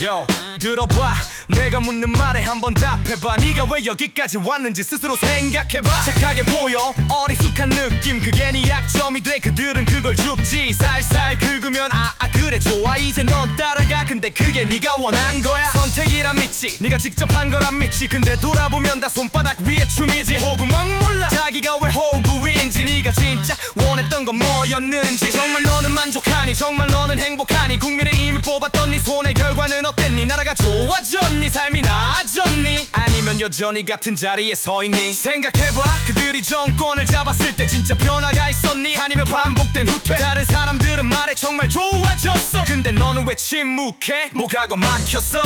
Yo, 들어봐 내가 묻는 말에 한번 답해봐. 네가 왜 여기까지 왔는지 스스로 생각해봐. 착하게 보여 어리숙한 느낌 그게 네 약점이 돼. 그들은 그걸 줍지. 살살 긁으면 그래 좋아 이제 넌 따라가. 근데 그게 네가 원한 거야. 선택이란 믿지 네가 직접 한 거란 믿지. 근데 돌아보면 다 손바닥 위에 춤이지. 호구멍 몰라 자기가 왜 호구인지. 네가 진짜 원했던 건 뭐였는지. 정말 너는 만족하니 정말 너는 행복하니. 국민의힘을 뽑았던 네 손의 결과는 어땠니. 나라가 좋아졌니 삶이 나아졌니. 아니면 여전히 같은 자리에 서 있니. 생각해봐 그들이 정권을 잡았을 때 진짜 변화가 있었니. 아니면 반복된 후퇴. 다른 사람들은 말해 정말 좋아졌어. 근데 너는 왜 침묵해. 뭐가 더 막혔어.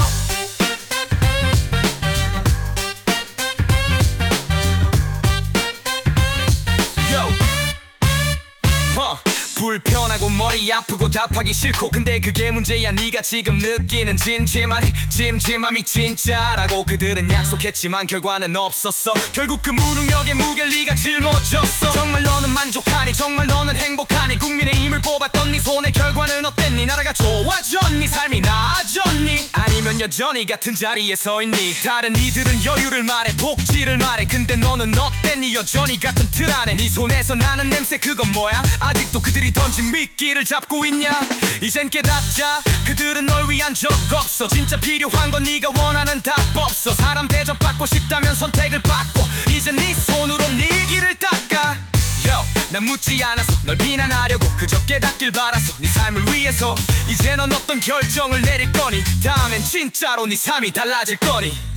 불편하고 머리 아프고 답하기 싫고. 근데 그게 문제야. 네가 지금 느끼는 짐짐함이 진짜라고. 그들은 약속했지만 결과는 없었어. 결국 그 무능력의 무게를 네가 짊어졌어. 정말 너는 만족하니 정말 너는 행복하니. 국민의힘을 뽑았던 네 손의 결과는 어땠니. 나라가 좋아졌니 삶이 나아졌니. 아니면 여전히 같은 자리에 서 있니. 다른 이들은 여유를 말해 복지를 말해. 근데 너는 어땠니. 여전히 같은 틀 안에. 네 손에서 나는 냄새 그건 뭐야. 아직도 그들이 던진 미끼를 잡고 있냐. 이젠 깨닫자 그들은 널 위한 적 없어. 진짜 필요한 건 네가 원하는 답 없어. 사람 대접받고 싶다면 선택을 바꿔. 이제 네 손으로 네 길을 닦아. 난 묻지 않았어 널 비난하려고. 그저 깨닫길 바랐어 네 삶을 위해서. 이제 넌 어떤 결정을 내릴 거니. 다음엔 진짜로 네 삶이 달라질 거니.